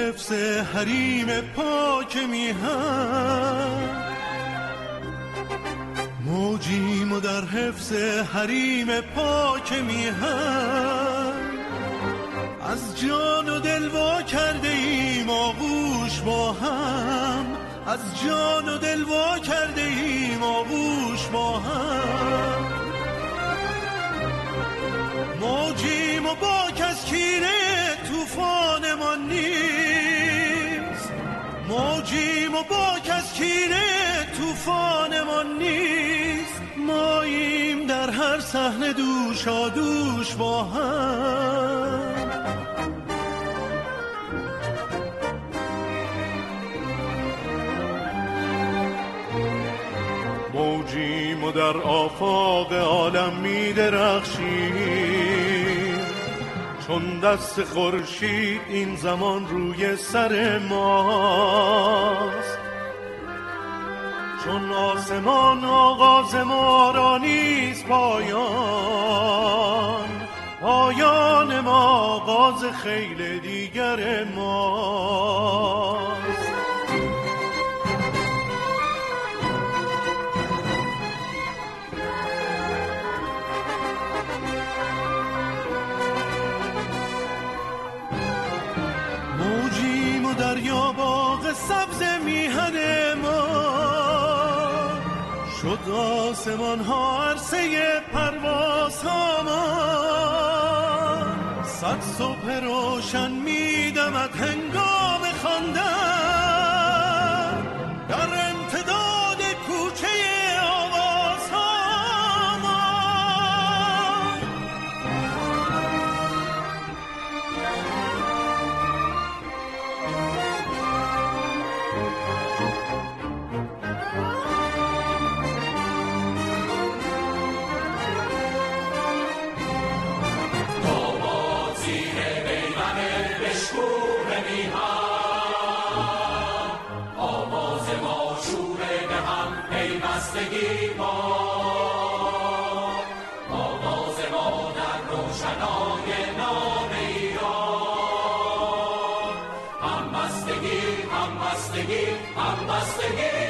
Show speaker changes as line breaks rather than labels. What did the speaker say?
حفظ حریم پاک میهن، موجیم و در حفظ حریم پاک میهن. از جان و دل وا کرده ایم آغوش با هم، از جان و دل وا کرده ایم آغوش با هم. موجیم و باک از کینه طوفانمان نیست، موجیم و باک از کینه طوفانمان نیست. ماییم در هر صحنه دوشا دوش با هم. موجیم و در آفاق عالم می درخشیم، چون دست خورشید این زمان روی سر ماست. چون آسمان آغاز ما را نیست پایان، پایان ما آغاز خیل دیگر ماست. موجیم و دریا باغ سبز میهن ما، شد آسمان ها عرصه پرواز ها ما. صد صبح روشن میدمد هنگام خواندن، در امتداد کوچه آواز ها ما.
پیوستگی ما، آواز ما در روشنای نام ایران. همبستگی، همبستگی، همبستگی.